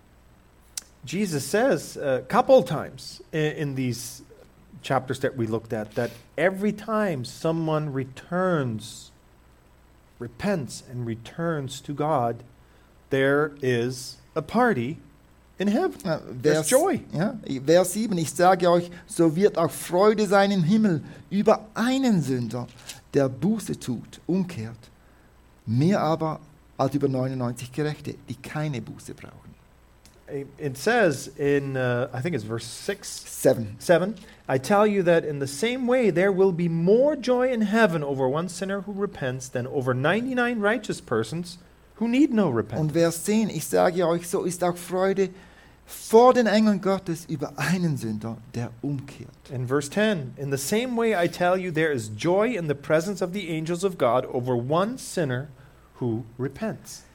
S2: Jesus says a couple times in, in these chapters that we looked at that every time someone returns, repents and returns to God, there is a party in heaven.
S1: Ja,
S2: There's joy.
S1: Ja, Vers sieben, ich sage euch, so wird auch Freude sein im Himmel über einen Sünder, der Buße tut, umkehrt. Mehr aber als über neunundneunzig Gerechte, die keine Buße brauchen.
S2: It says in, uh, I think it's verse six,
S1: Seven.
S2: seven, I tell you that in the same way there will be more joy in heaven over one sinner who repents than over ninety-nine righteous persons who need no
S1: Und
S2: repentance.
S1: Vers zehn, ich sage euch, so ist auch Freude vor den Engeln Gottes über einen Sünder, der umkehrt.
S2: In verse ten, in the same way I tell you there is joy in the presence of the angels of God over one sinner who repents.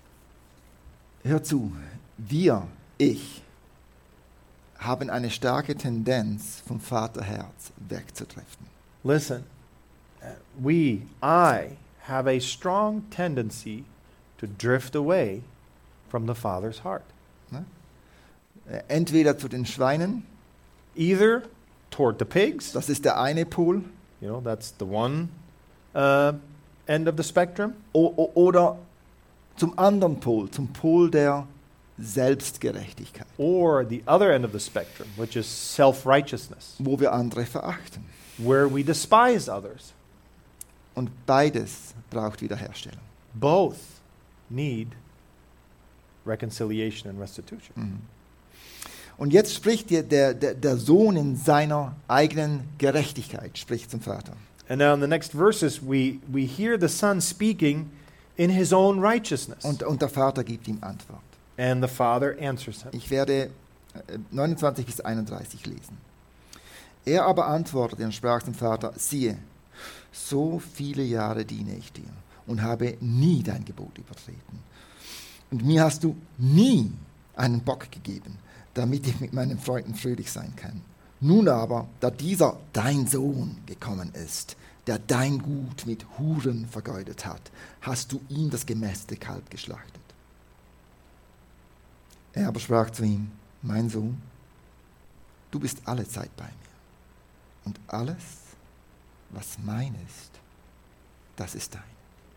S1: Hör zu, wir, ich, haben eine starke Tendenz, vom Vaterherz wegzudriften.
S2: Listen, uh, we, I, have a strong tendency to drift away from the Father's heart.
S1: Äh, Entweder zu den Schweinen,
S2: Either toward the pigs,
S1: das ist der eine Pol,
S2: you know, that's the one uh, end of the spectrum,
S1: o- o- oder zum anderen Pol, zum Pol der Selbstgerechtigkeit,
S2: or the other end of the spectrum, which is self-righteousness,
S1: wo wir andere verachten.
S2: where we despise others.
S1: Und beides braucht Wiederherstellung.
S2: Both need reconciliation and restitution.
S1: Mhm. Und jetzt spricht dir der, der, der Sohn in seiner eigenen Gerechtigkeit, spricht zum Vater.
S2: And now in the next verses, we, we hear the Son speaking in his own righteousness.
S1: Und, und der Vater gibt ihm Antwort.
S2: And the Father answers him.
S1: Ich werde äh, neunundzwanzig bis einunddreißig lesen. Er aber antwortete und sprach zum Vater, siehe, so viele Jahre diene ich dir und habe nie dein Gebot übertreten. Und mir hast du nie einen Bock gegeben, damit ich mit meinen Freunden fröhlich sein kann. Nun aber, da dieser dein Sohn gekommen ist, der dein Gut mit Huren vergeudet hat, hast du ihm das gemästete Kalb geschlachtet. Er aber sprach zu ihm, mein Sohn, du bist alle Zeit bei mir. Und alles, was mein ist, das ist dein.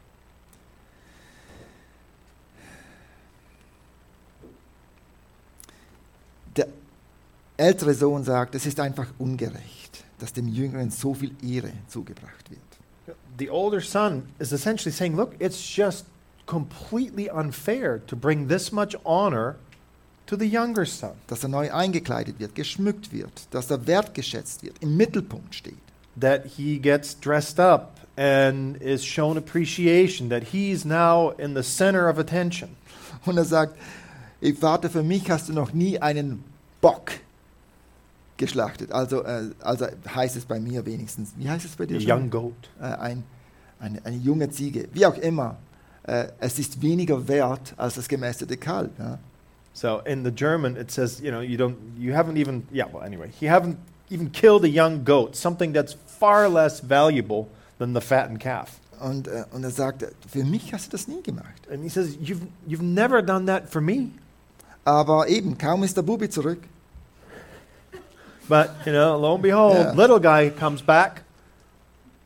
S1: Der ältere Sohn sagt, es ist einfach ungerecht, dass dem Jüngeren so viel Ehre zugebracht wird.
S2: The older son is essentially saying, look, it's just completely unfair to bring this much honor to the younger son.
S1: Dass er neu eingekleidet wird, geschmückt wird, dass er wertgeschätzt wird, im Mittelpunkt steht.
S2: That he gets dressed up and is shown appreciation, that he's now in the center of attention.
S1: Und er sagt, ey, Vater, für mich hast du noch nie einen Bock geschlachtet. Also, äh, also heißt es bei mir wenigstens. Wie heißt es bei dir?
S2: A
S1: schon?
S2: young goat.
S1: Äh, ein, eine, eine junge Ziege. Wie auch immer. Äh, es ist weniger wert als das gemästete Kalb. Ja?
S2: So in the German it says, you know, you don't, you haven't even, yeah, well anyway, you haven't even killed a young goat, something that's far less valuable than the fattened calf.
S1: Und, äh, und er sagt, für mich hast du das nie gemacht.
S2: And he says, you've, you've never done that for me.
S1: Aber eben, kaum ist der Bubi zurück.
S2: But, you know, lo and behold,
S1: Yeah.
S2: little guy comes back.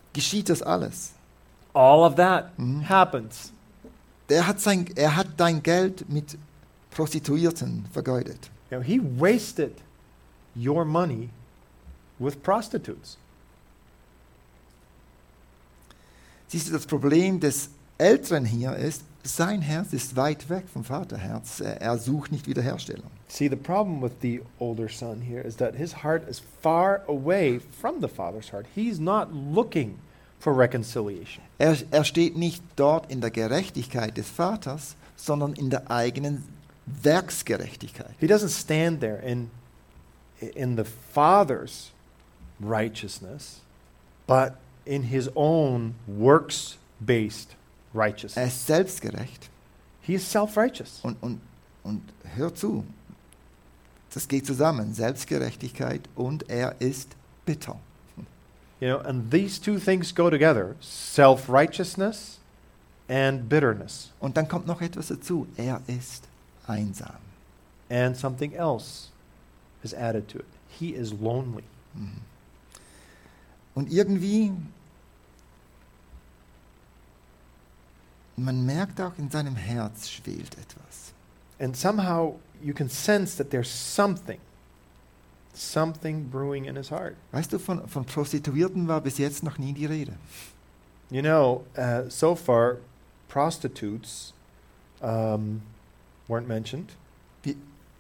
S1: geschieht das alles.
S2: All of that happens.
S1: Er hat, sein, er hat dein Geld mit Prostituierten vergeudet.
S2: You know, he wasted your money with prostitutes.
S1: Siehst du, das Problem des Älteren hier ist, sein Herz ist weit weg vom Vaterherz. Er, er sucht nicht Wiederherstellung.
S2: See, the problem with the older son here is that his heart is far away from the father's heart. He's not looking for reconciliation.
S1: Er, er steht nicht dort in der Gerechtigkeit des Vaters, sondern in der eigenen Werksgerechtigkeit.
S2: He doesn't stand there in, in the father's righteousness, but in his own works-based righteousness.
S1: Er ist selbstgerecht.
S2: He is self-righteous.
S1: Und, und, und hör zu, das geht zusammen, Selbstgerechtigkeit und er ist bitter.
S2: You know, and these two things go together, self-righteousness and bitterness.
S1: Und dann kommt noch etwas dazu, er ist einsam.
S2: And something else is added to it. He is lonely.
S1: Und irgendwie, man merkt auch in seinem Herz schwelt etwas.
S2: And somehow you can sense that there's something, something brewing in his heart.
S1: Weißt du, von, von Prostituierten war bis jetzt noch nie die Rede.
S2: You know, uh, so far, prostitutes um, weren't mentioned.
S1: Wir,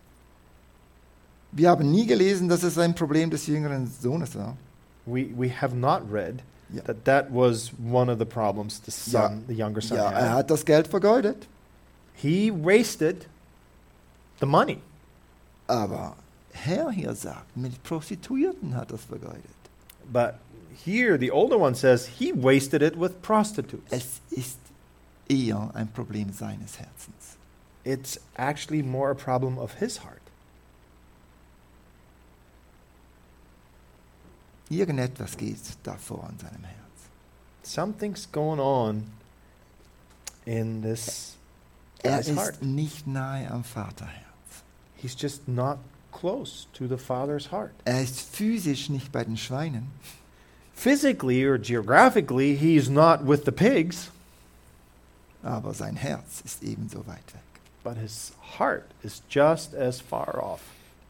S1: wir haben nie gelesen, dass es ein Problem des jüngeren Sohnes war.
S2: We, we have not read
S1: Ja.
S2: that that was one of the problems the son,
S1: Ja.
S2: the younger son
S1: Ja, er
S2: had.
S1: hat das Geld vergeudet,
S2: He wasted the money.
S1: aber Herr hier sagt, mit Prostituierten hat er es vergeudet.
S2: But here, the older one says he wasted it with prostitutes.
S1: Es ist eher ein Problem seines Herzens.
S2: It's actually more a problem of his heart.
S1: Irgendetwas geht davor an seinem Herz.
S2: Something's going on in this
S1: Er
S2: guy's heart.
S1: ist nicht nahe am Vaterherz.
S2: He's just not close to the Father's heart.
S1: Er ist physisch nicht bei den Schweinen,
S2: Physically or geographically, he's not with the pigs,
S1: aber sein Herz ist ebenso weit weg.
S2: but his heart is just as far off.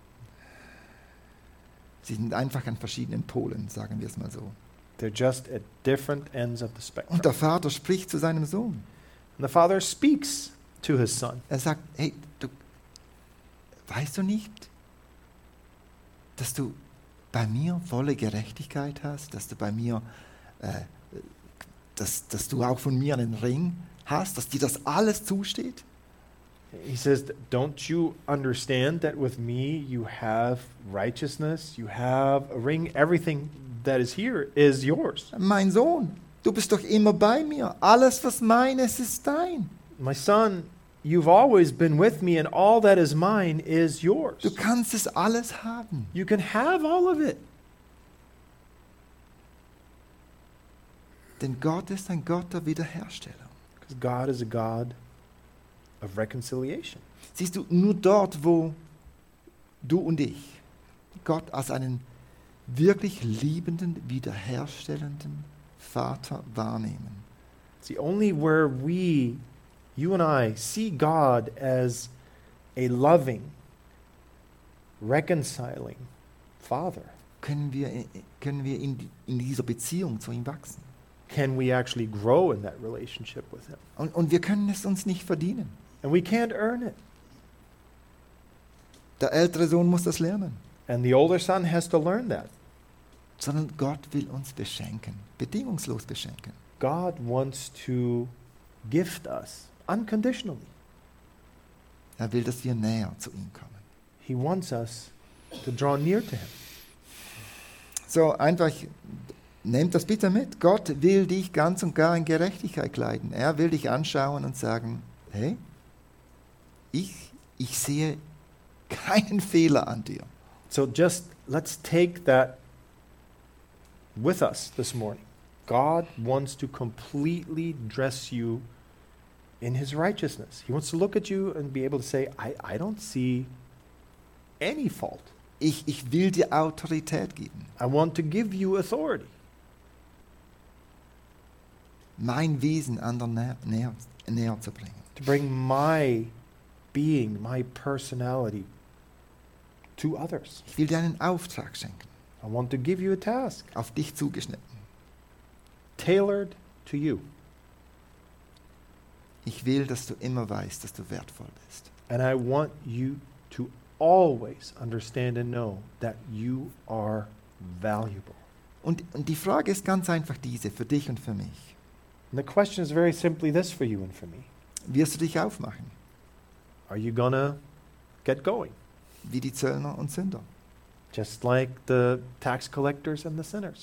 S1: Sie sind einfach an verschiedenen Polen, sagen wir es mal so.
S2: They're just at different ends of the spectrum.
S1: Und der Vater spricht zu seinem Sohn.
S2: And the Father speaks to his son.
S1: Er sagt, hey, du, weißt du nicht, dass du bei mir volle Gerechtigkeit hast, dass du bei mir, äh, dass, dass du auch von mir einen Ring hast, dass dir das alles zusteht?
S2: He says, don't you understand that with me you have righteousness, you have a ring, everything that is here is yours.
S1: Mein Sohn, du bist doch immer bei mir. Alles, was meines, ist dein.
S2: My son, you've always been with me and all that is mine is yours.
S1: Du kannst es alles haben.
S2: You can have all of it.
S1: Denn Gott ist ein Gott der Wiederherstellung.
S2: Because God is a God of reconciliation.
S1: Siehst du, nur dort, wo du und ich Gott als einen wirklich liebenden, wiederherstellenden Vater wahrnehmen,
S2: See, only where we, you and I, see God as a loving, reconciling Father,
S1: können wir, können wir in, in dieser Beziehung zu ihm wachsen.
S2: can we actually grow in that relationship with Him.
S1: Und, und wir können es uns nicht verdienen.
S2: And we can't earn it.
S1: Der ältere Sohn muss das lernen.
S2: And the older son has to learn that.
S1: Sondern Gott will uns beschenken, bedingungslos beschenken.
S2: God wants to gift us unconditionally.
S1: Er will, dass wir näher zu ihm kommen.
S2: He wants us to draw near to Him.
S1: So einfach, nehmt das bitte mit. Gott will dich ganz und gar in Gerechtigkeit kleiden. Er will dich anschauen und sagen, hey, ich, ich sehe keinen Fehler an dir.
S2: So just let's take that with us this morning. God wants to completely dress you in His righteousness. He wants to look at you and be able to say, I, I don't see any fault.
S1: Ich, ich will dir Autorität geben.
S2: I want to give you authority.
S1: mein Wesen anderen näher, näher, näher zu bringen.
S2: To bring my being, my personality to others.
S1: Ich will dir einen Auftrag schenken,
S2: I want to give you a task,
S1: auf dich zugeschnitten.
S2: tailored to you.
S1: Ich will, dass du immer weißt, dass du wertvoll bist.
S2: And I want you to always understand and know that you are valuable.
S1: Und, und die Frage ist ganz einfach diese, für dich und für mich.
S2: And the question is very simply this for you and for me.
S1: Wirst du dich aufmachen,
S2: Are you gonna get going?
S1: wie die Zöllner und Sünder?
S2: Just like the tax collectors and the sinners.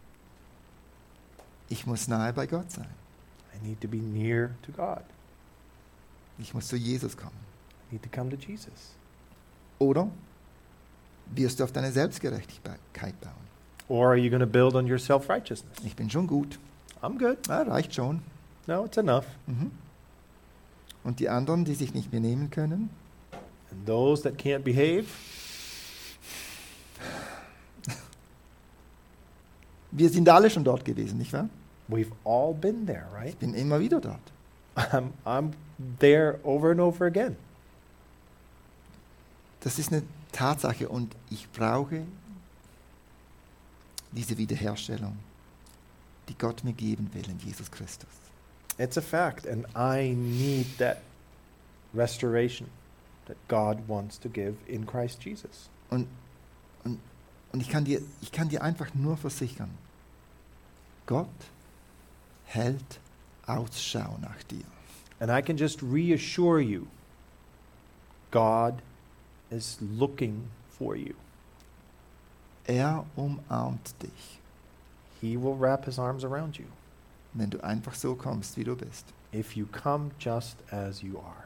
S1: Ich muss nahe bei Gott sein.
S2: I need to be near to God.
S1: Ich muss zu Jesus kommen.
S2: I need to come to Jesus.
S1: Oder wirst du auf deine Selbstgerechtigkeit bauen?
S2: Or are you going to build on your self-righteousness?
S1: Ich bin schon gut.
S2: I'm good.
S1: Ja, reicht schon.
S2: No, it's enough.
S1: Mhm. Und die anderen, die sich nicht benehmen können,
S2: And those that can't behave,
S1: wir sind alle schon dort gewesen, nicht wahr?
S2: we've all been there, right?
S1: Ich bin immer wieder dort.
S2: I'm, I'm there over and over again.
S1: Das ist eine Tatsache und ich brauche diese Wiederherstellung, die Gott mir geben will in Jesus Christus.
S2: It's a fact, and I need that restoration that God wants to give in Christ Jesus.
S1: Und, und, und ich, kann dir, ich kann dir einfach nur versichern, Gott hält Ausschau nach dir.
S2: And I can just reassure you, God is looking for you.
S1: Er umarmt dich,
S2: He will wrap his arms around you
S1: wenn du einfach so kommst, wie du bist.
S2: if you come just as you are.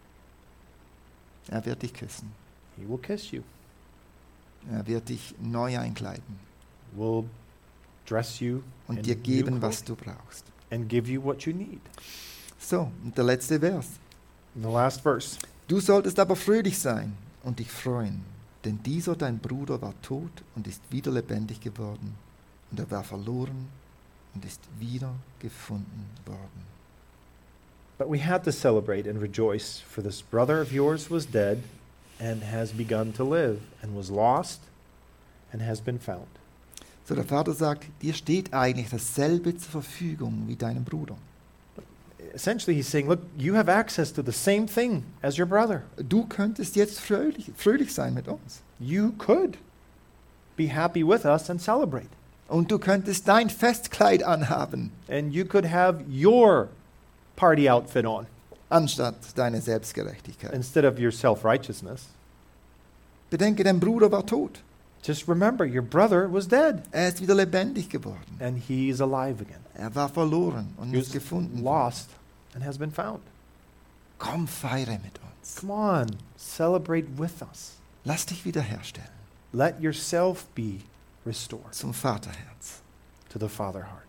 S1: Er wird dich küssen.
S2: He will kiss you,
S1: Er wird dich neu einkleiden
S2: will dress you
S1: und
S2: in
S1: dir
S2: new
S1: geben, was
S2: clothing,
S1: du brauchst.
S2: and give you what you need.
S1: So, und der letzte Vers.
S2: In the last verse,
S1: Du solltest aber fröhlich sein und dich freuen, denn dieser dein Bruder war tot und ist wieder lebendig geworden, und er war verloren und ist wieder gefunden worden.
S2: but we had to celebrate and rejoice, for this brother of yours was dead and has begun to live, and was lost and has been found.
S1: So, der Vater sagt, dir steht eigentlich dasselbe zur Verfügung wie deinem Bruder.
S2: Essentially, he's saying, look, you have access to the same thing as your brother.
S1: Du könntest jetzt fröhlich, fröhlich sein mit uns.
S2: You could be happy with us and celebrate.
S1: Und du könntest dein Festkleid anhaben,
S2: And you could have your party outfit on
S1: anstatt deine Selbstgerechtigkeit.
S2: instead of your self-righteousness.
S1: Bedenke, dein Bruder war tot.
S2: Just remember, your brother was dead,
S1: Er ist wieder lebendig geworden.
S2: and he's alive again.
S1: Er war verloren und
S2: He
S1: ist
S2: was
S1: gefunden.
S2: lost and has been found.
S1: Komm, feiere mit uns.
S2: Come on, celebrate with us.
S1: Lass dich wiederherstellen
S2: Let yourself be restored
S1: zum Vaterherz.
S2: to the Father heart.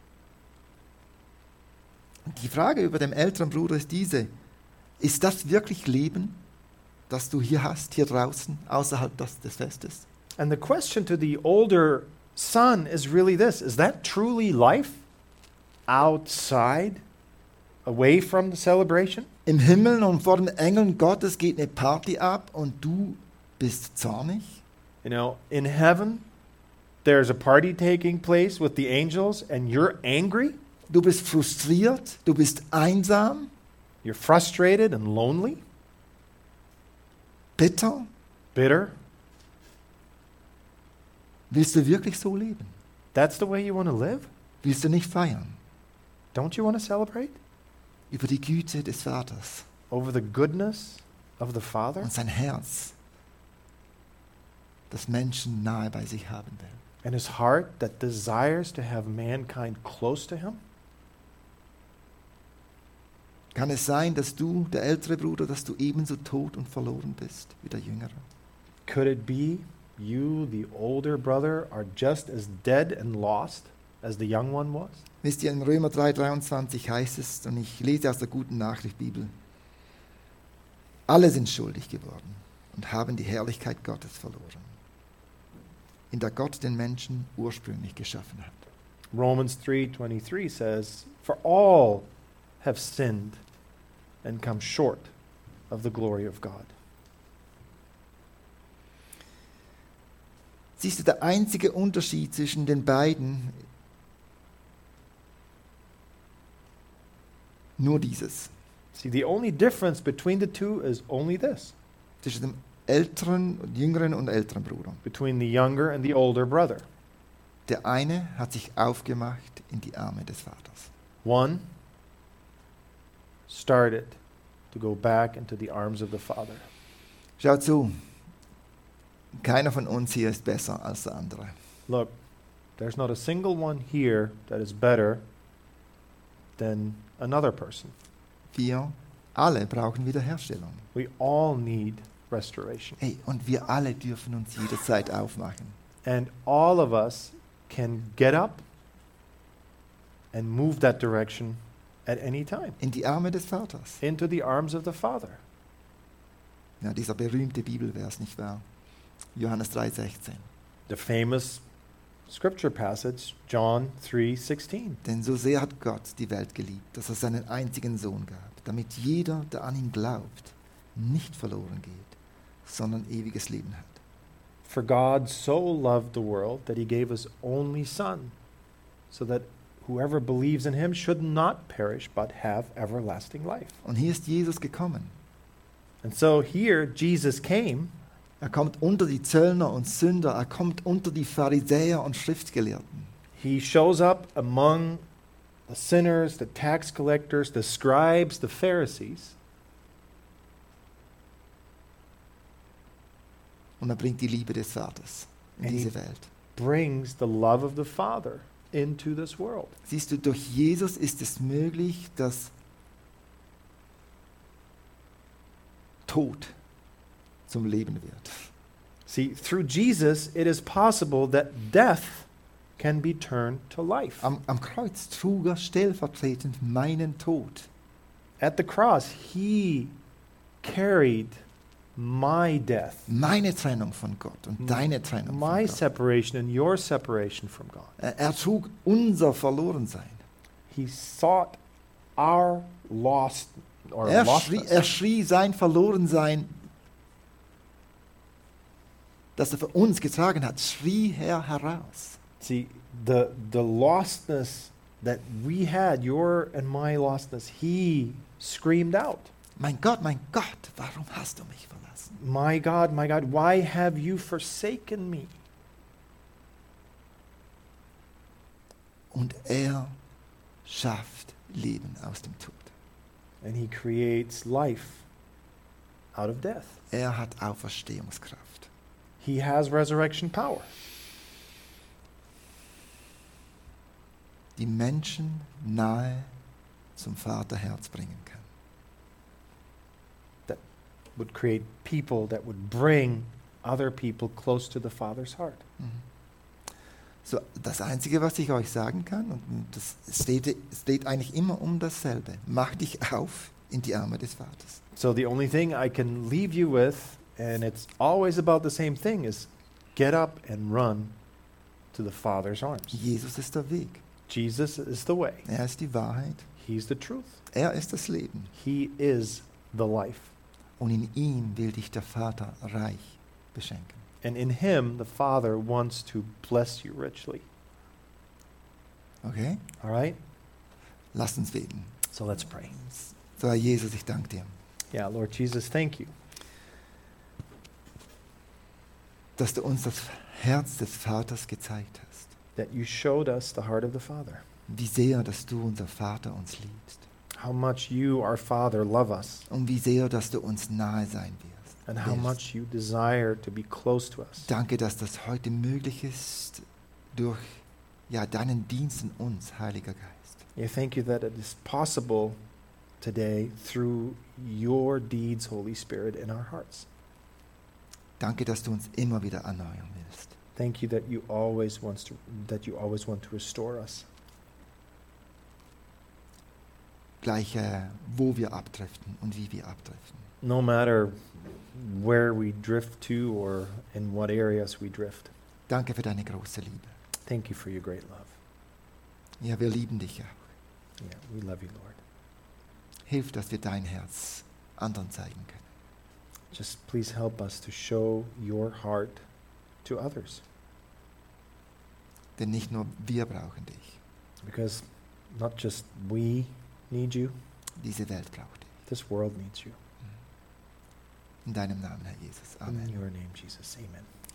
S1: Und die Frage über dem älteren Bruder ist diese: Ist das wirklich Leben, das du hier hast, hier draußen, außerhalb des, des Festes?
S2: And the question to the older son is really this: is that truly life outside, away from the celebration?
S1: Im Himmel und vor den Engeln Gottes geht eine Party ab und du bist zornig?
S2: You know, in heaven, there's a party taking place with the angels, and you're angry,
S1: Du bist frustriert? Du bist einsam?
S2: you're frustrated and lonely,
S1: Bitter?
S2: bitter.
S1: Willst du wirklich so leben?
S2: That's the way you want to live?
S1: Willst du nicht feiern
S2: Don't you want to celebrate
S1: über die Güte des Vaters
S2: over the goodness of the Father
S1: und sein Herz, das Menschen nahe bei sich haben will?
S2: and his heart that desires to have mankind close to him?
S1: Kann es sein, dass du, der ältere Bruder, dass du ebenso tot und verloren bist wie der jüngere?
S2: Could it be you, the older brother, are just as dead and lost as the young one was?
S1: Wisst ihr, in Römer drei dreiundzwanzig heißt es, und ich lese aus der Guten Nachricht Bibel: Alle sind schuldig geworden und haben die Herrlichkeit Gottes verloren, in der Gott den Menschen ursprünglich geschaffen hat.
S2: Romans three twenty-three says, "For all have sinned and come short of the glory of God."
S1: Siehst du, der einzige Unterschied zwischen den beiden, nur dieses,
S2: See, the only difference between the two is only this,
S1: zwischen dem älteren, und jüngeren und älteren Bruder.
S2: between the younger and the older brother.
S1: Der eine hat sich aufgemacht in die Arme des Vaters.
S2: One started to go back into the arms of the Father.
S1: Schau zu, keiner von uns hier ist besser als der andere.
S2: Look, there's not a single one here that is better than another person.
S1: Wir alle brauchen Wiederherstellung.
S2: We all need restoration.
S1: Hey, und wir alle dürfen uns jederzeit aufmachen.
S2: And all of us can get up and move that direction at any time
S1: In die Arme des Vaters.
S2: into the arms of the Father.
S1: Ja, dieser berühmte Bibelvers, nicht wahr? Johannes drei sechzehn.
S2: The famous scripture passage, John three sixteen.
S1: Denn so sehr hat Gott die Welt geliebt, dass er seinen einzigen Sohn gab, damit jeder, der an ihn glaubt, nicht verloren geht, sondern ewiges Leben hat.
S2: For God so loved the world that he gave his only Son, so that whoever believes in him should not perish but have everlasting life.
S1: Und hier ist Jesus gekommen.
S2: And so here Jesus came.
S1: Er kommt unter die Zöllner und Sünder, er kommt unter die Pharisäer und Schriftgelehrten.
S2: He shows up among the sinners, the tax collectors, the scribes, the Pharisees,
S1: Und er bringt die Liebe des Vaters in
S2: And he-
S1: diese Welt.
S2: brings the love of the Father into this world.
S1: Siehst du, durch Jesus ist es möglich, dass Tod zum Leben wird.
S2: See, through Jesus, it is possible that death can be turned to life.
S1: Am, am Kreuz trug er stellvertretend meinen Tod.
S2: At the cross, he carried my death,
S1: Meine Trennung von Gott und
S2: M-
S1: deine Trennung
S2: my
S1: von Gott.
S2: separation and your separation from God.
S1: Er, er trug unser Verlorensein.
S2: He sought our lost or
S1: Er schrie,
S2: lostness.
S1: er schrie sein Verlorensein, das er für uns getragen hat, schrie er heraus.
S2: See, the the lostness that we had, your and my lostness, he screamed out,
S1: Mein Gott, mein Gott, warum hast du mich verlassen?
S2: "My God, my God, why have you forsaken me?"
S1: Und er schafft Leben aus dem Tod.
S2: And he creates life out of death.
S1: Er hat Auferstehungskraft.
S2: He has resurrection power.
S1: Die Menschen nahe zum Vaterherz bringen kann.
S2: Would create people that would bring other people close to the Father's heart.
S1: Mhm. So, das Einzige, was ich euch sagen kann, und das steht, steht eigentlich immer um dasselbe, mach dich auf in die Arme des Vaters.
S2: So the only thing I can leave you with, and it's always about the same thing, is get up and run to the Father's arms.
S1: Jesus ist der Weg.
S2: Jesus is the way.
S1: Er ist die Wahrheit.
S2: He's the truth.
S1: Er ist das Leben.
S2: He is the life.
S1: Und in ihm will dich der Vater reich beschenken.
S2: And in him, the Father wants to bless you richly.
S1: Okay?
S2: All right?
S1: Lasst uns beten.
S2: So let's pray.
S1: So, Herr Jesus, ich danke dir,
S2: Yeah, Lord Jesus, thank you
S1: dass du uns das Herz des Vaters gezeigt hast.
S2: that you showed us the heart of the Father.
S1: Wie sehr, dass du, unser Vater, uns liebst.
S2: How much you, our Father, love us.
S1: Und wie sehr, dass du uns nahe sein wirst.
S2: And how
S1: willst.
S2: much you desire to be close to us.
S1: Danke, dass das heute möglich ist durch ja, deinen Dienst in uns, Heiliger Geist.
S2: Yeah, thank you that it is possible today through your deeds, Holy Spirit, in our hearts.
S1: Danke, dass du uns immer wieder erneuern willst.
S2: Thank you that you always wants to that you always want to restore us.
S1: Gleich äh, wo wir abdriften und wie wir abdriften.
S2: No matter where we drift to or in what areas we drift.
S1: Danke für deine große Liebe.
S2: Thank you for your great love.
S1: Ja, wir lieben dich ja.
S2: Yeah, we love you, Lord.
S1: Hilf, dass wir dein Herz anderen zeigen können.
S2: Just please help us to show your heart to others.
S1: Denn nicht nur wir brauchen dich.
S2: Because not just we need you,
S1: Diese Welt braucht dich.
S2: this world needs you.
S1: In deinem Namen, Herr Jesus. Amen.
S2: In your name, Jesus. Amen.